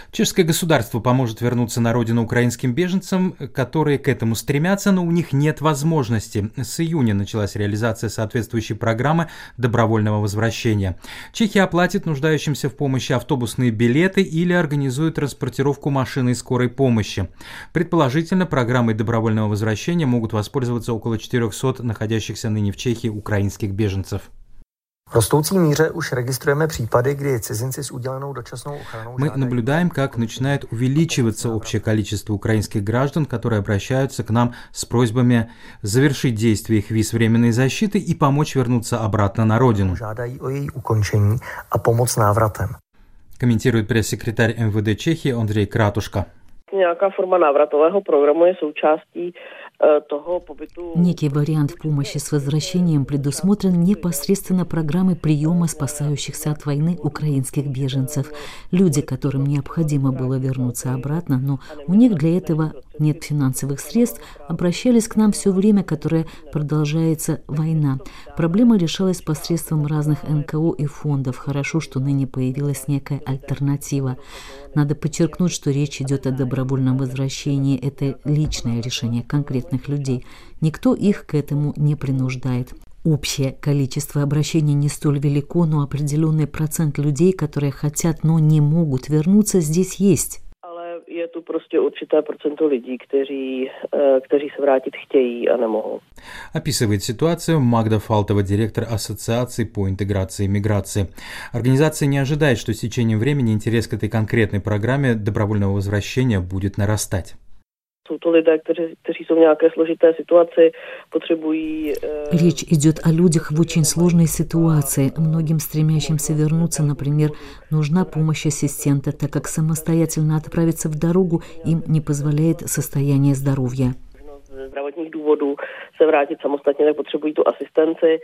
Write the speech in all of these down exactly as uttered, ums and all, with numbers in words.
Чешское государство поможет вернуться на родину украинским беженцам, которые к этому стремятся, но у них нет возможности. С июня началась реализация соответствующей программы добровольного возвращения. Чехия оплатит нуждающимся в помощи автобусные билеты или организует транспортировку машиной скорой помощи. Предположительно, программой добровольного возвращения могут воспользоваться около четырехсот находящихся ныне в Чехии украинских беженцев. В растущей мере уж регистрируем případy, где цезинцы с уделенной дочасной охраной. Мы наблюдаем, как начинает увеличиваться общее количество украинских граждан, которые обращаются к нам с просьбами завершить действие их виз временной защиты и помочь вернуться обратно на родину. Žádají o její ukončení a pomoc návratem. Комментирует пресс-секретарь эм вэ дэ Чехии Андрей Кратушка. Nějaká forma návratového programu je součástí toho pobytu. Некий вариант помощи с возвращением предусмотрен непосредственно программой приема спасающихся от войны украинских беженцев. Люди, которым необходимо было вернуться обратно, но у них для этого нет финансовых средств, обращались к нам все время, которое продолжается война. Проблема решалась посредством разных эн ка о и фондов. Хорошо, что ныне появилась некая альтернатива. Надо подчеркнуть, что речь идет о добровольном возвращении. Это личное решение конкретных людей. Никто их к этому не принуждает. Общее количество обращений не столь велико, но определенный процент людей, которые хотят, но не могут вернуться, здесь есть. Je tu prostě určité procento lidí, kteří, kteří se vrátit chtějí a nemohou. Описывает ситуацию Магда Фалтова, директор Ассоциации по интеграции и миграции. Организация не ожидает, что с течением времени интерес к этой конкретной программе добровольного возвращения будет нарастать. Jsou to lidé, kteří, kteří jsou v nějaké složité situaci, potřebují... Речь идет о людях в очень сложной ситуации. Многим стремящимся вернуться, например, нужна помощь ассистента, так как самостоятельно отправиться в дорогу им не позволяет состояние здоровья. Ze zdravotních důvodů se vrátit samostatně, tak potřebují tu asistenci.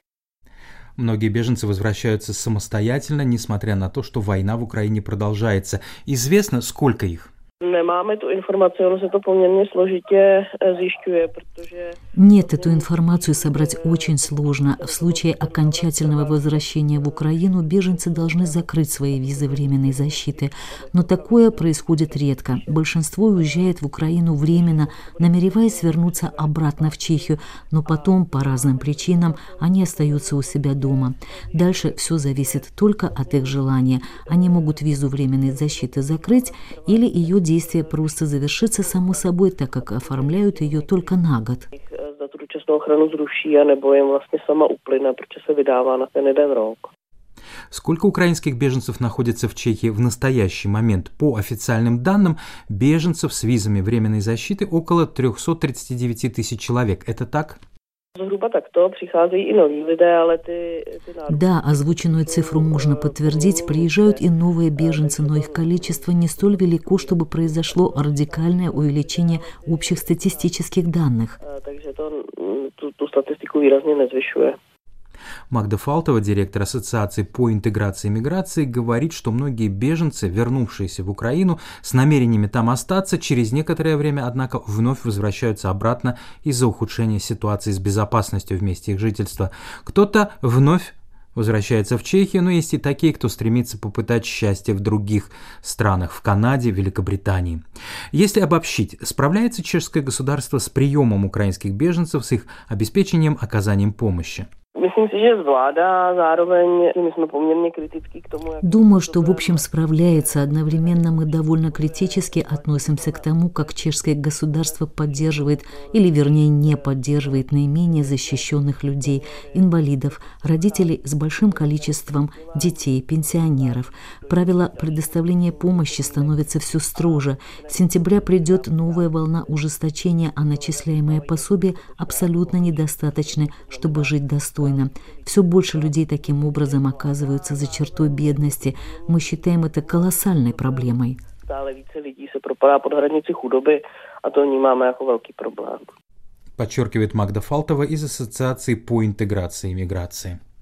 Многие беженцы возвращаются самостоятельно, несмотря на то, что война в Украине продолжается. Известно, сколько их? Nemáme tu informaci, ono se to poměrně složitě zjišťuje, protože... Нет, эту информацию собрать очень сложно. В случае окончательного возвращения в Украину беженцы должны закрыть свои визы временной защиты. Но такое происходит редко. Большинство уезжает в Украину временно, намереваясь вернуться обратно в Чехию, но потом, по разным причинам, они остаются у себя дома. Дальше все зависит только от их желания. Они могут визу временной защиты закрыть или ее действие просто завершится само собой, так как оформляют ее только на год. Za tu dočasnou ochranu zruší, anebo jim vlastně sama uplyne, protože se vydává na ten jeden rok. Сколько украинских беженцев находится в Чехии в настоящий момент? По официальным данным, беженцев с визами временной защиты около триста тридцать девять тысяч человек. Это так? Да, озвученную цифру можно подтвердить. Приезжают и новые беженцы, но их количество не столь велико, чтобы произошло радикальное увеличение общих статистических данных. Магда Фалтова, директор Ассоциации по интеграции и миграции, говорит, что многие беженцы, вернувшиеся в Украину с намерениями там остаться, через некоторое время, однако, вновь возвращаются обратно из-за ухудшения ситуации с безопасностью в месте их жительства. Кто-то вновь возвращается в Чехию, но есть и такие, кто стремится попытать счастье в других странах, в Канаде, Великобритании. Если обобщить, справляется чешское государство с приемом украинских беженцев, с их обеспечением, оказанием помощи? Думаю, что в общем справляется. Одновременно мы довольно критически относимся к тому, как чешское государство поддерживает, или вернее не поддерживает наименее защищенных людей, инвалидов, родителей с большим количеством детей, пенсионеров. Правила предоставления помощи становятся все строже. С сентября придет новая волна ужесточения, а начисляемые пособия абсолютно недостаточны, чтобы жить достойно. Все больше людей таким образом оказываются за чертой бедности. Мы считаем это колоссальной проблемой. Подчеркивает Магда Фалтова из Ассоциации по интеграции и миграции.